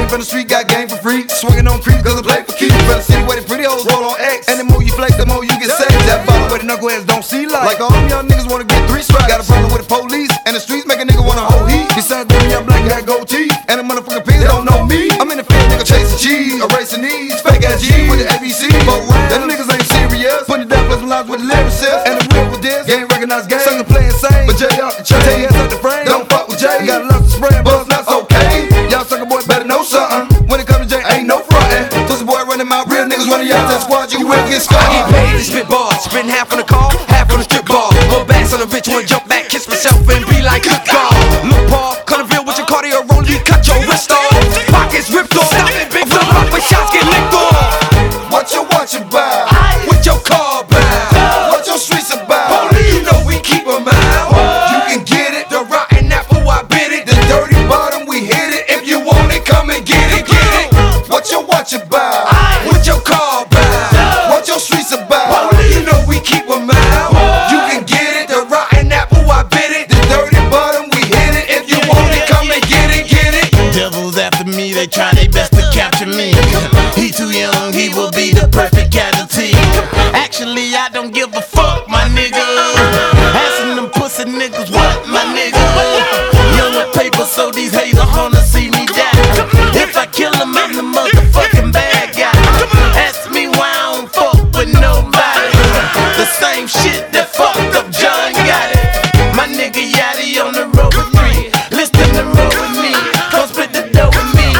from the street, got game for free. Swinging on creeps cause I play for keeps. From the city where the pretty hoes roll on X. And the more you flex, the more you get saved. That bottle where the knuckleheads don't see light. Like all them young niggas wanna get 3 strikes. Got a problem with the police and the streets make a nigga wanna hold heat. Besides them, young black got gold teeth. And the motherfucking pigs don't know me. I'm in the field, nigga, chasing cheese, erasing these fake ass G's with the ABC. Them niggas ain't serious. Putting down plus lives with the lyricists. And the real with this, game recognized game. Sucker playing same, but Jay out the chain. Take your ass out the frame, don't fuck with Jay. Got lots of spray, buzz, that's okay. Y'all sucker boys better know something. When it comes to Jay, ain't no frontin'. Pussy boy running my real niggas running y'all that squad, you will get scarred. I get paid to spit bars, spitting half on the car, half on the strip bar. More bass on the bitch, wanna jump back, kiss myself and be like, good God. Look, Paul, Carnival with your cardio roll, you cut your wrist off. Pockets ripped off, stop it, big flip up, but shots get licked off. What you about? With your car bound. What your streets about? You know we keep 'em out. You can get it. The rotten apple, I bit it. The dirty bottom, we hit it. If you want it, come and get it, get it. What you about? With your car bound. What your streets about? You know we keep 'em out. You can get it. The rotten apple, I bit it. The dirty bottom, we hit it. If you want it, come and get it, get it. Devils after me, they try their best to capture me. He too young, he will be the perfect casualty. Actually, I don't give a fuck, my nigga. Asking them pussy niggas what, my nigga. Young with paper, so these haters wanna see me die. If I kill them, I'm the motherfucking bad guy. Ask me why I don't fuck with nobody. The same shit that fucked up John got it. My nigga Yachty on the road with 3. Listen to roll with me. Come split the dough with me.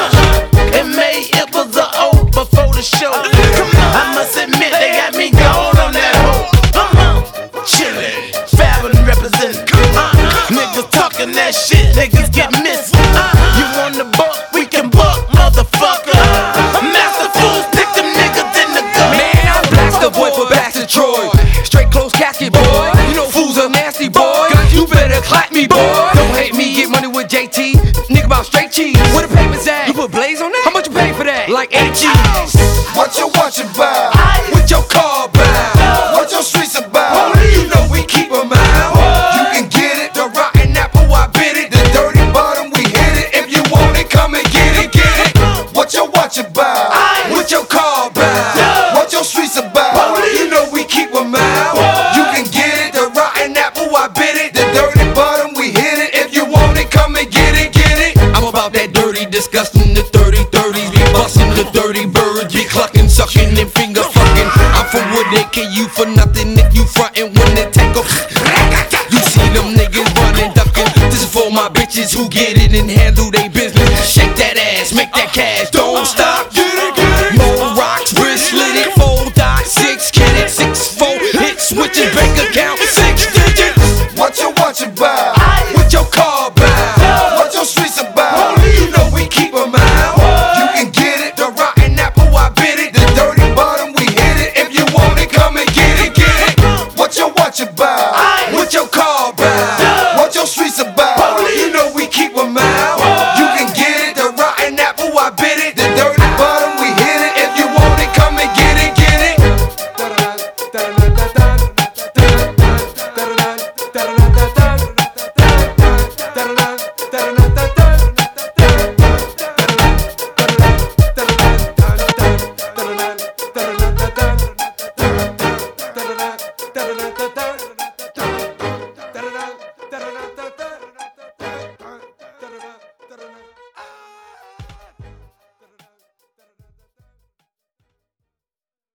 And May, it was a O before the show. I must admit they got me gone on that hoe. Chillin', Fallon representin'. Niggas talking that shit, niggas get missed. You want the buck, we can buck, motherfucker. Master fools, pick them niggas in the gun. Man, I'm Blaster boy for Bastard Troy. Straight close casket boy. You know fools are nasty boy. You better clap me boy. Don't hate me, get money with JT. Nigga about straight cheese. Where the papers at? You put Blaze on that? How much you pay for that? Like 8 G's. What you about? With your car bound. What your streets about? You know we keep 'em out. You can get it. The rotten apple, I bit it. The dirty bottom, we hit it. If you want it, come and get it, get it. What you about? With your car bound. What your streets about? You know we keep 'em out. You can get it. The rotten apple, I bit it. The dirty bottom, we hit it. If you want it, come and get it, get it. I'm about that dirty, disgusting, the 30-30s. Be bustin' the dirty birds, be clucking, sucking, and finger fucking. I'm from Wood, they kill you for nothing if you frontin' when they take off. You see them niggas running, ducking. This is for my bitches who get it and handle they business. Shake that ass, make that cash.